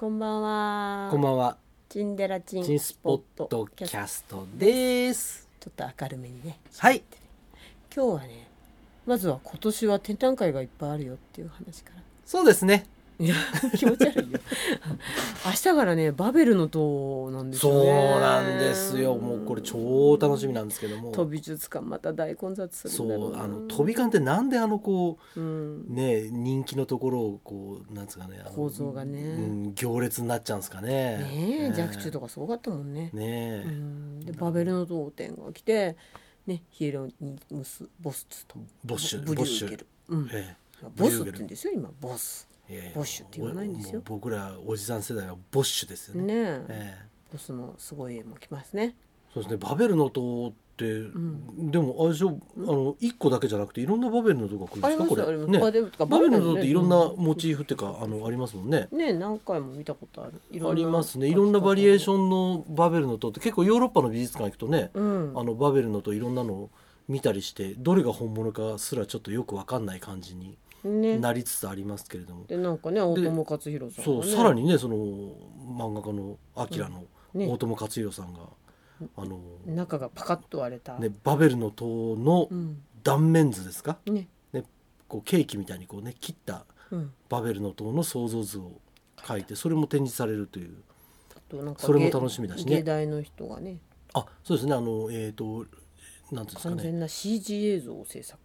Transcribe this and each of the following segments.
こんばんは。 こんばんは。 チンデラチンチンスポットキャストです。 ちょっと明るめにね。 はい。 今日はね、まずは今年は展覧会がいっぱいあるよっていう話から。 そうですね。 いや気持ち悪いよ。明日からねバベルの塔なんですよね。 そうなんですよ。もうこれ超楽しみなんですけども。 飛び術館また大混雑するんだろうな。 そう飛び館ってなんでこう、 ね人気のところをこうなんですかね構造がね、 行列になっちゃうんですかね。 ね若冲とかすごかったもんね。 ねでバベルの塔展が来てねヒエロニムスボスとボッシュブリューゲル。ボスって言うんですよ今ボス。ボッシュって言わないんですよ。 僕らおじさん世代はボッシュですよね。 ボスのすごい絵も来ますね。 そうですね。バベルの塔って、でもあれでしょ、1個だけじゃなくていろんなバベルの塔が来るんですかこれね。バベルの塔っていろんなモチーフっていうかありますもんね。 ね何回も見たことある。 ありますね。いろんなバリエーションのバベルの塔って結構ヨーロッパの美術館行くとね、バベルの塔いろんなの見たりしてどれが本物かすらちょっとよく分かんない感じになりつつありますけれども。 でなんかね大友克洋さんそうさらにねその漫画家のアキラの大友克洋さんが中がパカッと割れた、 バベルの塔の断面図ですか、こうケーキみたいにこうね切ったバベルの塔の創造図を描いてそれも展示されるという、それも楽しみだしね。 芸大の人がね、 そうですね。なんていうんですかね、 完全な CG 映像を制作、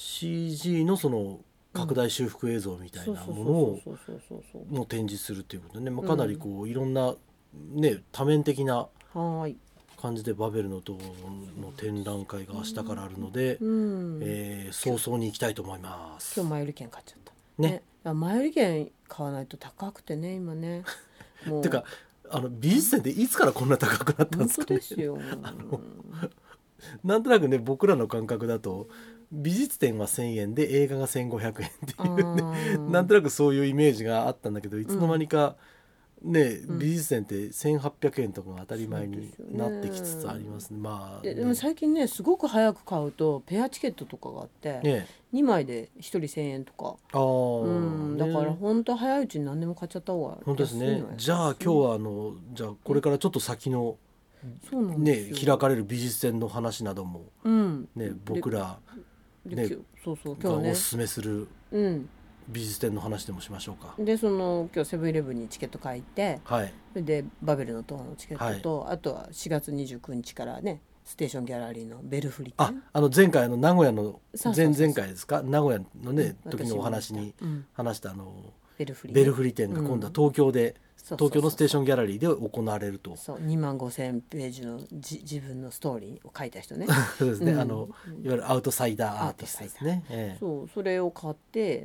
CG のその拡大修復映像みたいなものをも展示するということでね、かなりこういろんなね多面的な感じでバベルの塔の展覧会が明日からあるので、早々に行きたいと思います。 今日前売り券買っちゃったね。前売り券買わないと高くてね今ね。 もうてか美術展っていつからこんな高くなったんですかね。 本当ですよ。 なんとなくね僕らの感覚だと美術展は1000円で映画が1500円っていうねなんとなくそういうイメージがあったんだけど、いつの間にかね、美術展って1800円とかが当たり前になってきつつありますね。 でも最近ねすごく早く買うとペアチケットとかがあって、2枚で1人1000円とか、だから本当早いうちに何でも買っちゃった方が本当ですね。じゃあ今日はじゃあこれからちょっと先の開かれる美術展の話なども、僕らがおすすめする美術展の話でもしましょうか。 で今日セブンイレブンにチケット書いて、でバベルの塔のチケットと、あとは4月29日からねステーションギャラリーのベルフリ展、 前回名古屋の前々回ですか、名古屋のね時のお話に話したベルフリ展が今度は東京のステーションギャラリーで行われると。 そう25,000ページの自分のストーリーを書いた人ね。 そうですね、いわゆるアウトサイダーアーティストですね。 それを買って、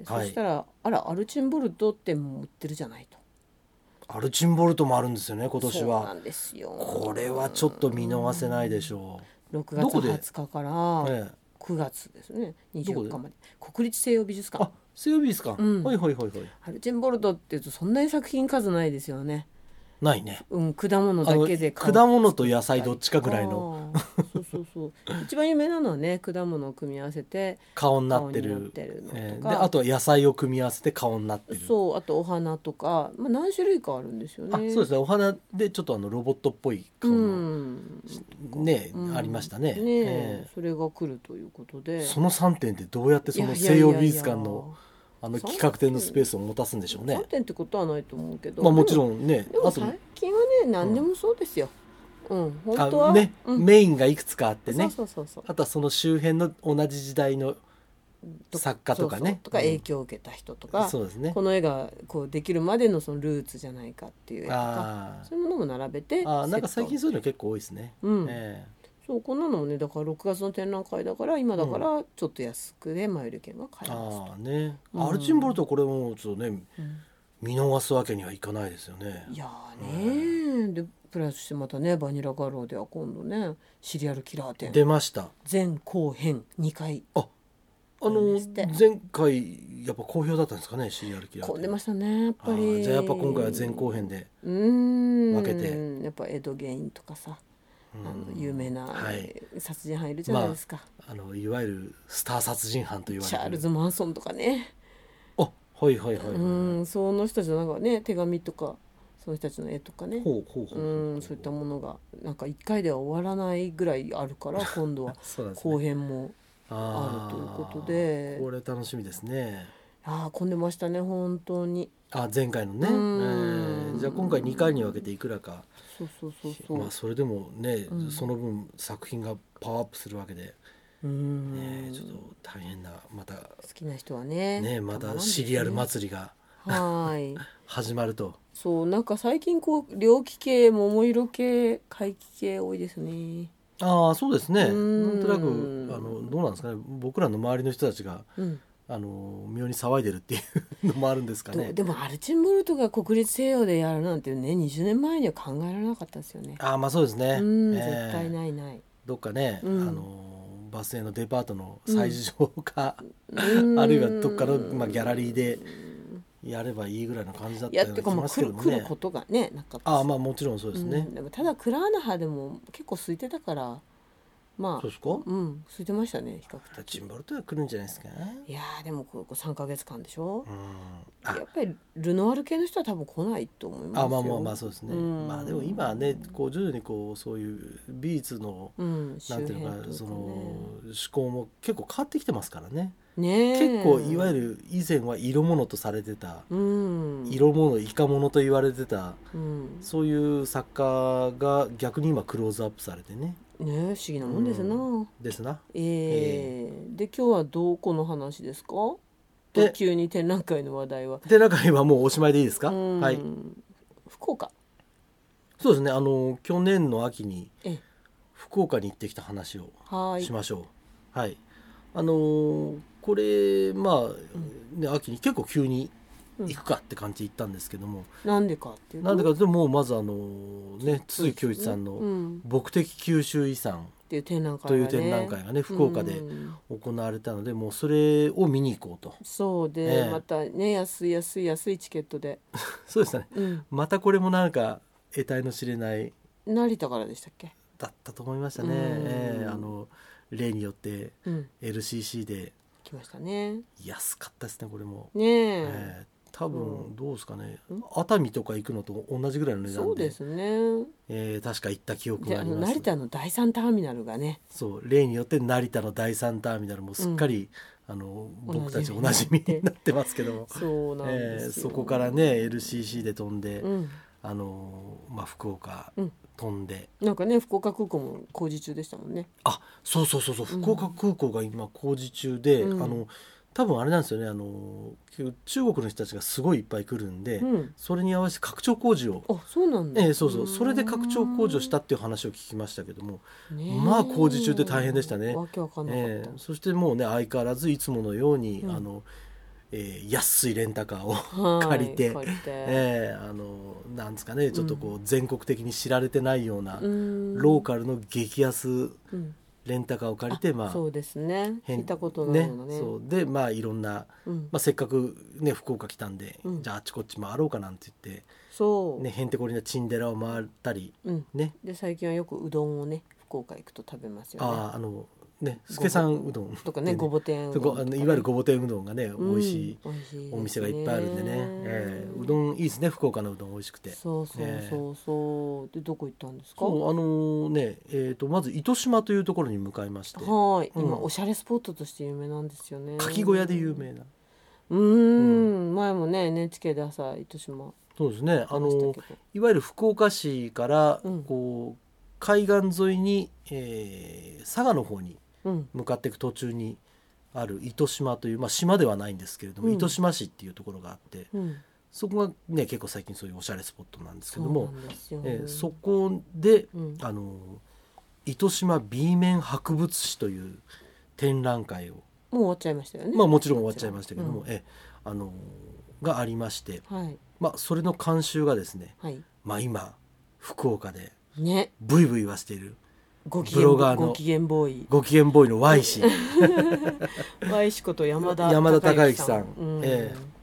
そしたらアルチンボルトっても売ってるじゃないと。 アルチンボルトもあるんですよね今年は。 そうなんですよ。 これはちょっと見逃せないでしょう。 6月20日から9月ですね24日まで国立西洋美術館。 西洋美術館、 アルチンボルトっていうとそんなに作品数ないですよね。 ないね。 果物だけで果物と野菜どっちかぐらいのそう一番有名なのはね果物を組み合わせて顔になってるのとか、であとは野菜を組み合わせて顔になってる。 あとお花とか、何種類かあるんですよね。 そうですね。お花でちょっとロボットっぽい顔のありましたね。 それが来るということで、 その3点ってどうやってその西洋美術館の企画展のスペースを持たすんでしょうね。 3点ってことはないと思うけど、 もちろんね。 でも最近はね何でもそうですよ。本当はね、メインがいくつかあってね。 そうあとはその周辺の同じ時代の作家とかねとか影響を受けた人とか、 そうですね、 この絵がこうできるまでのそのルーツじゃないかっていう絵とか、そういうものも並べてなんか最近そういうの結構多いですね。 そうこんなのもねだから6月の展覧会だから今だからちょっと安くで前売り券が買えます。 アルチンボルトこれもちょっとね、見逃すわけにはいかないですよね。 いやね、でプラスしてまたねバニラガローでは今度ねシリアルキラー展出ました。 前後編2回。 前回やっぱ好評だったんですかね。シリアルキラー混んでましたねやっぱり。 じゃあやっぱ今回は前後編で分けて、 やっぱエド・ゲインとかさ、有名な殺人犯いるじゃないですか。 いわゆるスター殺人犯と言われるチャールズ・マンソンとかね。 その人たちなんかね手紙とかその人たちの絵とかね、そういったものがなんか1回では終わらないぐらいあるから今度は後編もあるということで、 これ楽しみですね。 混んでましたね本当に。 前回のね、じゃあ今回2回に分けていくらか、それでもね、その分作品がパワーアップするわけで、ちょっと大変な、また好きな人はね、 またシリアル祭りが始まると。 そう、なんか最近こう猟奇系、桃色系、怪奇系多いですね。 そうですね。なんとなくどうなんですかね、僕らの周りの人たちが、妙に騒いでるっていうのもあるんですかね。 でもアルチンボルトが国立西洋でやるなんてね、20年前には考えられなかったですよね。 そうですね。 絶対ない。 どっかね、バス停のデパートの催事場か、あるいはどっかの、ギャラリーでやればいいぐらいの感じだったような気がしますけどもね。 来ることがねなかった。 もちろんそうですね。 でもただクラーナハでも結構空いてたから。 そうですか？ 空いてましたね、比較的。 チンバルトは来るんじゃないですか。 いやでもここ3ヶ月間でしょ。やっぱりルノワール系の人は多分来ないと思いますよ。 そうですね。でも今はね、こう徐々にこうそういう美術の、なんていうのか、その思考も結構変わってきてますからね。結構いわゆる以前は色物とされてた、色物イカ物と言われてた、そういう作家が逆に今クローズアップされてね。 不思議なもんですな。で今日はどこの話ですか？急に展覧会の話題は。 展覧会はもうおしまいでいいですか？はい。 福岡。 そうですね。去年の秋に福岡に行ってきた話をしましょう。はい。これ秋に結構急に行くかって感じで行ったんですけども、 なんでかっていうと、 もうまず筒井恭一さんの牧的九州遺産という展覧会がね福岡で行われたので、もうそれを見に行こうと。 そうで、またね安いチケットでそうでしたね、またこれもなんか得体の知れない成田からでしたっけだったと思いましたね。例によって LCC で来ましたね。 安かったですねこれもね。 多分どうですかね、熱海とか行くのと同じぐらいの値段で、 そうですね、 確か行った記憶があります。 成田の第3ターミナルがね、 そう例によって成田の第3ターミナルもすっかり、僕たちおなじみになってますけども、 そうなんですよ。 そこからね LCC で飛んで、福岡飛んで、 なんかね福岡空港も工事中でしたもんね。 そう福岡空港が今工事中で、多分あれなんですよね、中国の人たちがすごいいっぱい来るんで、それに合わせて拡張工事を、 そうなんだ、 それで拡張工事をしたっていう話を聞きましたけども、工事中で大変でしたね。 わけわかんなかった。 そしてもうね相変わらずいつものように、安いレンタカーを借りて、なんですかね、ちょっとこう全国的に知られてないようなローカルの激安レンタカーを借りて、 そうですね、聞いたことないのね。 そうでいろんな、せっかくね福岡来たんで、じゃああっちこっち回ろうかなんて言って、へんてこりなチンデラを回ったり、 で最近はよくうどんをね福岡行くと食べますよね。 助さんうどんとかね、ごぼ天うどんとかね、 いわゆるごぼ天うどんがね美味しいお店がいっぱいあるんでね、うどんいいですね、福岡のうどん美味しくて。 そうでどこ行ったんですか？ まず糸島というところに向かいまして、 今おしゃれスポットとして有名なんですよね。 かき小屋で有名な。 前もね NHK で朝糸島。 そうですね、いわゆる福岡市からこう海岸沿いに、佐賀の方に向かっていく途中にある糸島という、島ではないんですけれども、糸島市っていうところがあって、そこがね結構最近そういうおしゃれスポットなんですけども、そこで、糸島 B 面博物誌という展覧会をもう終わっちゃいましたよね。 もちろん終わっちゃいましたけども、がありまして、それの監修がですね、今福岡でブイブイ言わせているブロガーのご機嫌ボーイの Y 氏 Y 氏こと山田孝之さん、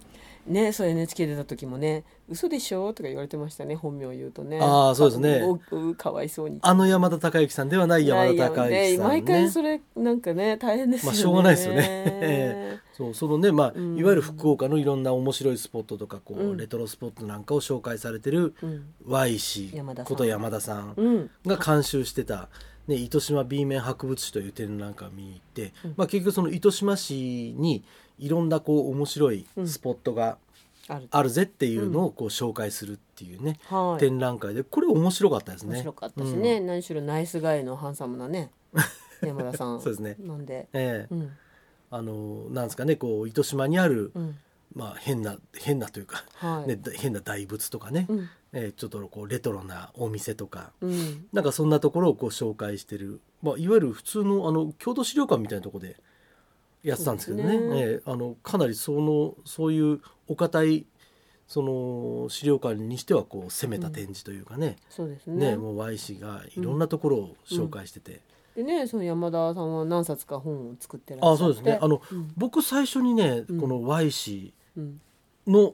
ね、そう NHK 出た時もね嘘でしょとか言われてましたね、本名を言うとね。 ああそうですね、 かわいそうに山田孝之さんではない山田孝之さんね、 毎回それなんかね大変ですよね。 しょうがないですよねそうそのね、いわゆる福岡のいろんな面白いスポットとかレトロスポットなんかを紹介されてる Y 氏こと山田さんが監修してた、糸島 B 面博物史という展覧会を見に行って、結局その糸島市にいろんな面白いスポットがあるぜっていうのを紹介するっていうね、展覧会でこれ面白かったですね。 面白かったしね、何しろナイスガイのハンサムなね山田さんそうですね、 なんで、 なんですかね、糸島にある、変なというか、変な大仏とかね、ちょっとレトロなお店とか、なんかそんなところを紹介してる、いわゆる普通の郷土資料館みたいなところでやってたんですけどね、かなりそういうお堅いその資料館にしては攻めた展示というかね、 そうですね、 もう Y 氏がいろんなところを紹介してて、 でね、その山田さんは何冊か本を作ってらっしゃって。 そうですね、僕最初にね、この Y 氏の、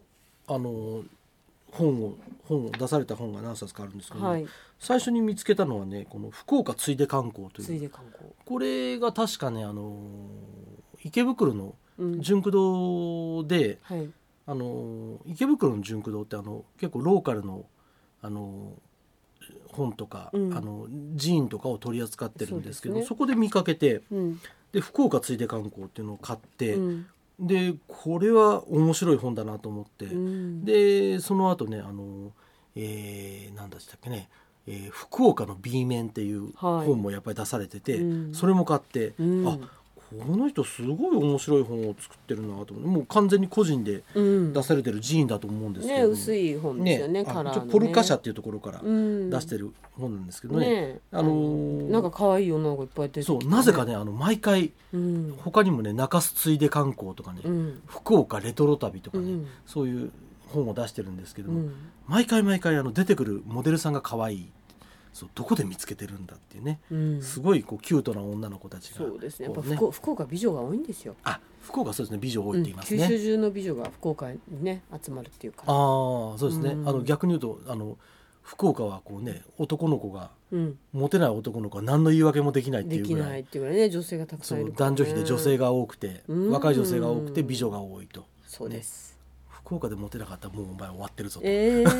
本を出された本が何冊かあるんですけど、最初に見つけたのはね、この福岡ついで観光という、これが確かね、池袋の純駆堂で、池袋の純駆堂って結構ローカルの本とか、寺院とかを取り扱ってるんですけど、 そこで見かけて、で福岡ついで観光っていうのを買って、でこれは面白い本だなと思って、でその後ね何でしたっけね、福岡の B 面っていう本もやっぱり出されてて、それも買って、この人すごい面白い本を作ってるなと思って、もう完全に個人で出されてる寺院だと思うんですけど、 薄い本ですよね、カラーのね、 ポルカ社っていうところから出してる本なんですけどね、 なんか可愛い女の子いっぱい出てきて、 そうなぜかね毎回、他にもね中洲ついで観光とかね、福岡レトロ旅とかね、そういう本を出してるんですけども、毎回出てくるモデルさんが可愛い、そうどこで見つけてるんだっていうね、すごいキュートな女の子たちが、 そうですね、やっぱ福岡美女が多いんですよ。 福岡そうですね、美女多いって言いますね、 九州中の美女が福岡にね集まるっていうか、 そうですね、逆に言うと福岡は男の子が、モテない男の子は何の言い訳もできないっていうぐらい、 できないっていうぐらいね、女性がたくさんいるから、 男女比で女性が多くて、若い女性が多くて美女が多いと。 そうです、 福岡でモテなかったらもうお前終わってるぞと、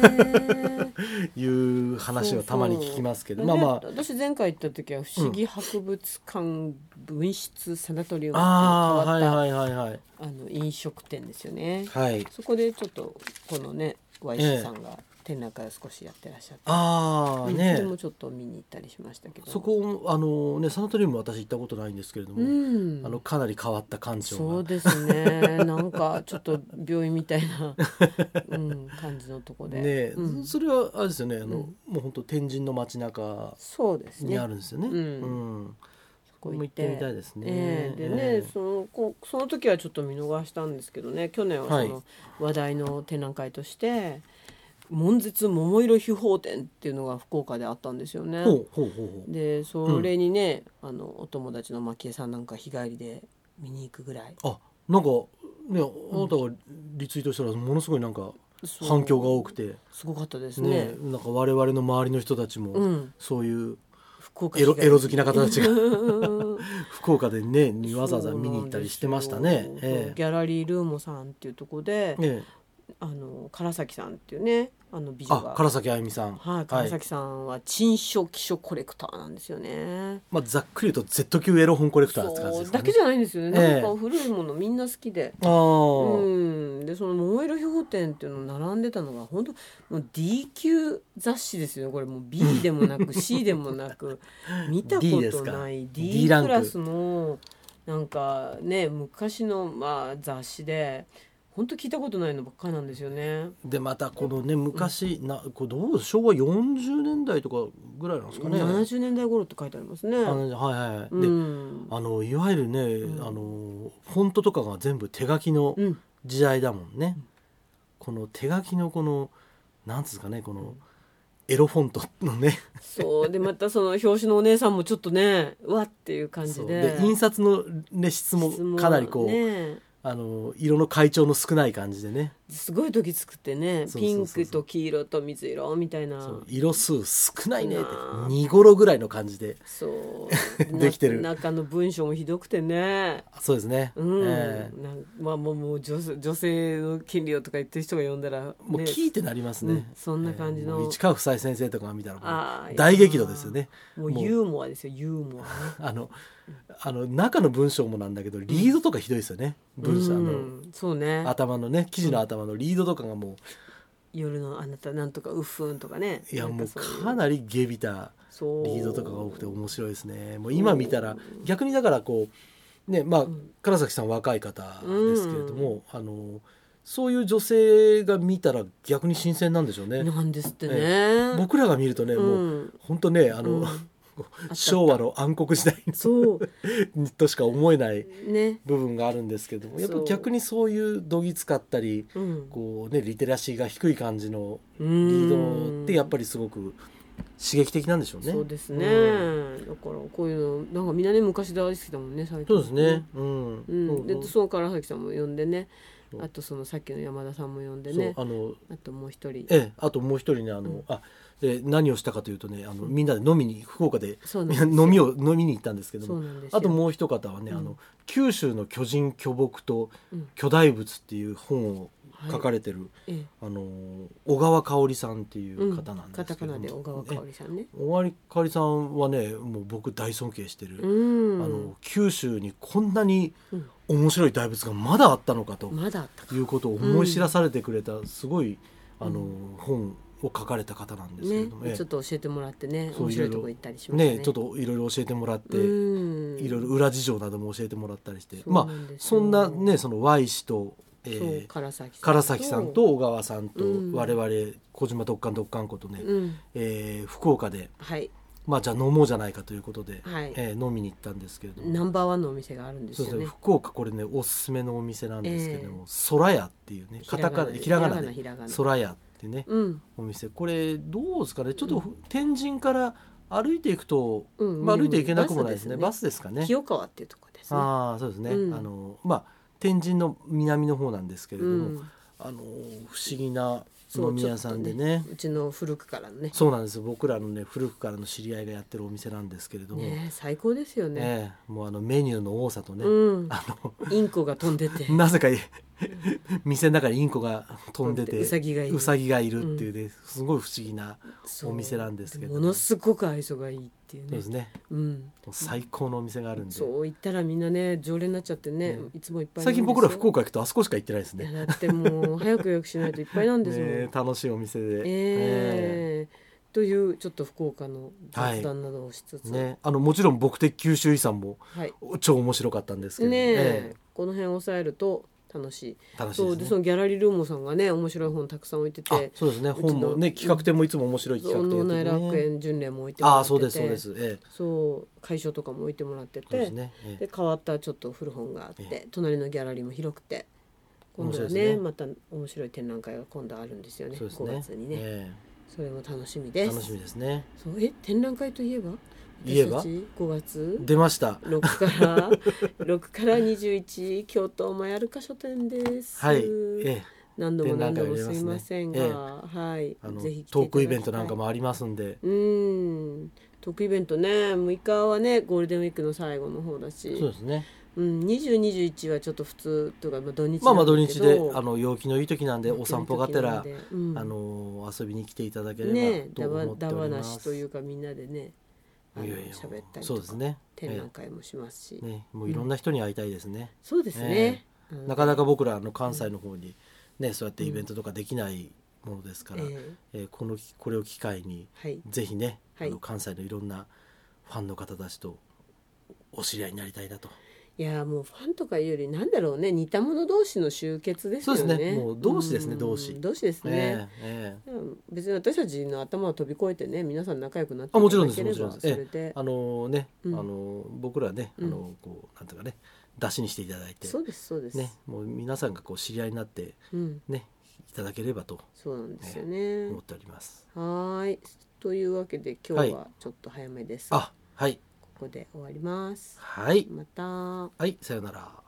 いう話をたまに聞きますけど、 私前回行った時は不思議博物館分室サナトリウムっていう変わった飲食店ですよね、そこでちょっとこのね Y さんが展覧会を少しやってらっしゃって、それもちょっと見に行ったりしましたけど、 そこサナトリウム私行ったことないんですけれども、かなり変わった館長が、 そうですねなんかちょっと病院みたいな、感じのとこで、 それはあれですよね、もう本当天神の街中にあるんですよね、ここも行ってみたいですね。 でね、その時はちょっと見逃したんですけどね、去年はその話題の展覧会として門絶桃色秘宝展っていうのが福岡であったんですよね。でそれにね、お友達の蒔絵さんなんか日帰りで見に行くぐらい、 なんかね、あなたがリツイートしたらものすごいなんか反響が多くてすごかったですね。 なんか我々の周りの人たちも、そういうエロ好きな方たちが福岡でねわざわざ見に行ったりしてましたね。 ギャラリールーモさんっていうところで、唐崎さんっていうね美女が、 唐崎あゆみさん、 唐崎さんは珍書奇書コレクターなんですよね。 ざっくり言うと Z 級エロ本コレクターって感じですかね。 だけじゃないんですよね、なんか古いものみんな好きで、でその桃色秘宝展っていうの並んでたのが本当もう D 級雑誌ですよね。これもう B でもなくC でもなく見たことない D クラスのなんかね昔の雑誌で本当聞いたことないのばっかりなんですよね。 でまたこのね昔、これどう昭和40年代とかぐらいなんですかね。 70年代頃って書いてありますね。 でいわゆるね、フォントとかが全部手書きの時代だもんね、この手書きのこのなんですかね、このエロフォントのねそうでまたその表紙のお姉さんもちょっとねうわっていう感じで、 印刷の、質もかなりこう、 色の階調の少ない感じでね、 すごい時作ってね、 そうそうそうそうピンクと黄色と水色みたいな、 そう色数少ないねってなあ 2頃ぐらいの感じでそうできてる中の文章もひどくてね、 そうですね、 まあもう女性の権利をとか言ってる人が読んだら、ね、 もう聞いてなりますね、 そんな感じの、 もう市川夫妻先生とかが見たらもあう大激怒ですよね。 もうユーモアですよ、ユーモアね中の文章もなんだけどリードとかひどいですよね、文章そうね、 頭のね記事の頭のリードとかがもう、 夜のあなたなんとかウッフンとかね、 いやもうかなり下びたリードとかが多くて面白いですね。もう今見たら逆にだからこうね、まあ唐崎さん若い方ですけれども、そういう女性が見たら逆に新鮮なんでしょうね。 なんですってね、 僕らが見るとね、もう本当ね昭和の暗黒時代としか思えない部分があるんですけども、やっぱ逆にそういうどぎつかったり、こうねリテラシーが低い感じのリードってやっぱりすごく刺激的なんでしょうね。 そうですね、だからこういうのなんかみんなね昔大好きだもんね最近。 そうですね、 でその唐崎さんも呼んでね、あとそのさっきの山田さんも呼んでね、あともう一人、 あともう一人ね何をしたかというとねみんなで飲みに福岡で飲みに行ったんですけども、あともう一方はね、九州の巨人巨木と巨大仏っていう本を書かれてる、小川香織さんっていう方なんですけども、カタカナで小川香織さんね。小川香織さんはねもう僕大尊敬してる、九州にこんなに面白い大仏がまだあったのかということを思い知らされてくれたすごい本を書かれた方なんですけども、 ちょっと教えてもらってね、面白いとこ行ったりしましたね。 ちょっといろいろ教えてもらって、いろいろ裏事情なども教えてもらったりして、まあそんなねその Y 氏と唐崎さんと小川さんと我々小島ドッカンドッカンことね、福岡で、まあじゃあ飲もうじゃないかということで、飲みに行ったんですけれども、 ナンバーワンのお店があるんですよね。 そうですね、福岡これねおすすめのお店なんですけれども、空屋っていうねカタカナひらがなで空屋ってね、お店、これどうですかね、ちょっと天神から歩いていくと、歩いていけなくもないですね。バスですかね。 清川っていうところですね。 そうですね、まあ天神の南の方なんですけれども、不思議な飲み屋さんでね、 うちの古くからのね、 そうなんです、僕らのね古くからの知り合いがやってるお店なんですけれども、 最高ですよね。 もうメニューの多さとね、 インコが飛んでてなぜか店の中にインコが飛んでてウサギがいるっていうね、すごい不思議なお店なんですけど、 ものすごく相性がいいっていうね。 そうですね、最高のお店があるんで、 そう行ったらみんなね常連になっちゃってね、いつもいっぱい。 最近僕ら福岡行くとあそこしか行ってないですね。 だってもう早く予約しないといっぱいなんですもん楽しいお店で、 というちょっと福岡の雑談などをしつつ、 もちろん僕的九州遺産も超面白かったんですけどこの辺を抑えると楽しいですね。 そのギャラリールーモさんがね面白い本たくさん置いてて、 そうですね、本もね企画展もいつも面白い企画展脳内楽園巡礼も置いてもらってて、 そうですそうです、 そう会所とかも置いてもらってて、で変わったちょっと古本があって、隣のギャラリーも広くて、今度はねまた面白い展覧会が今度あるんですよね、5月にね、それも楽しみです。 楽しみですね。 そう展覧会といえば5月出ました 6から21京都マヤルカ書店です。何度もすいませんが、ぜひトークイベントなんかもありますんで、 トークイベントね、6日はねゴールデンウィークの最後の方だし、 そうですね、 20、21はちょっと普通とか土日なんだけど、土日で陽気のいい時なんでお散歩がてら遊びに来ていただければと思っております。 だ話というかみんなでね喋ったりとか、展覧会もしますし、 もういろんな人に会いたいですね。 そうですね、 なかなか僕ら関西の方にそうやってイベントとかできないものですから、これを機会にぜひね、関西のいろんなファンの方たちとお知り合いになりたいなと。 いやもうファンとかいうよりなんだろうね、似た者同士の集結ですよね。 そうですね、もう同志ですね、同志ですね、別に私たちの頭を飛び越えてね皆さん仲良くなっていただければそれで僕らねこうなんていうかね出しにしていただいて、 そうですもう皆さんがこう知り合いになってねいただければとそうなんですよね、 思っております。 はいというわけで今日はちょっと早めです。 はい、 ここで終わります。 はい、 また。 はい、さよなら。